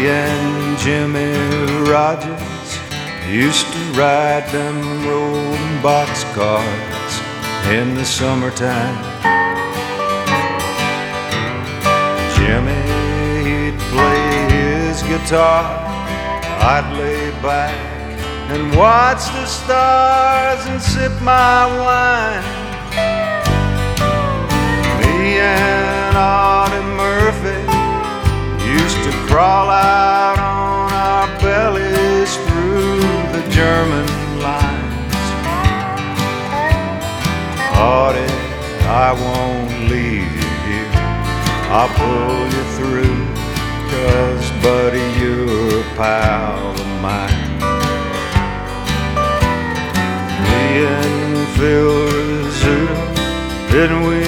and Jimmy Rogers used to ride them rolling boxcars in the summertime. Jimmy, he'd play his guitar, I'd lay back and watch the stars and sip my wine. Me and Audie Murphy used to crawl out on our bellies through the German lines. Audie, I won't leave you here, I'll pull you through, 'cause buddy, you're a pal of mine. Me and Phil Rizzuto, didn't we